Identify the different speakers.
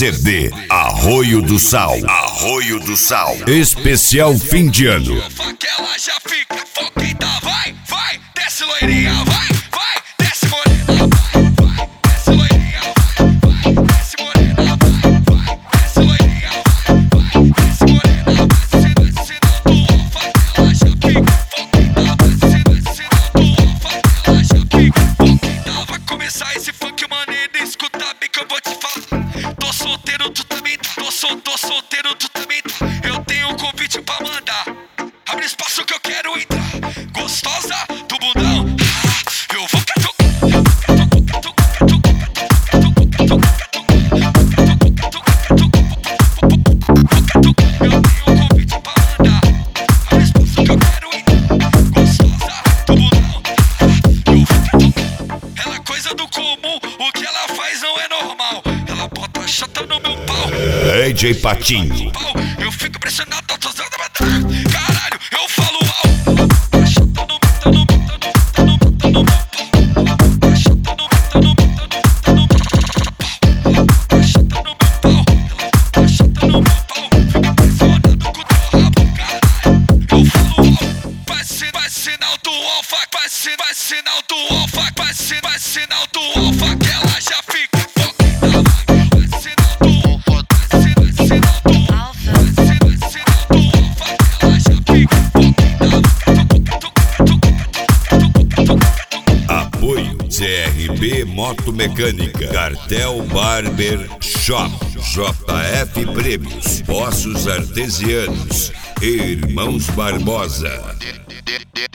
Speaker 1: CD Arroio do Sal. Arroio do Sal. Especial fim de ano.
Speaker 2: Que ela já fica foquita, vai, vai, desce loirinha, vai, vai, desce morena, vai, desce loirinha, vai, desce morena, vai, desce loirinha, vai, desce morena, desce do alfa, que ela já fica foquita, desce do alfa, que ela já fica foquita. Vai começar esse funk maneiro, escuta bem que eu vou te falar. Tô solteiro, tu também tá, tô solteiro, tu também tá. Eu tenho um convite pra mandar. Abre espaço que eu quero entrar. Gostosa do bundão. Eu vou eu tenho um convite pra mandar. Abre espaço que eu quero entrar. Gostosa do bundão. Ela é coisa do comum. O que ela faz não é normal. Ela bota a chata no meu pau.
Speaker 1: DJ Patinho.
Speaker 2: Eu fico impressionado, tô usando a batalha. Caralho, eu falo alto. A chata no meu pau. A chata no meu pau. A chata no meu pau. Fica impressionado com o teu rabo, caralho. Eu falo alto. Vai sinal do alfa. Vai sinal do alfa. Vai sinal do alfa. Que ela já fica foquita. Vai sinal do alfa. Vai sinal do alfa. Vai sinal do alfa. Que ela já fica foquita.
Speaker 1: Apoio CRB Moto Mecânica, Cartel Barber Shop, JF Prêmios, Poços Artesianos, Irmãos Barbosa.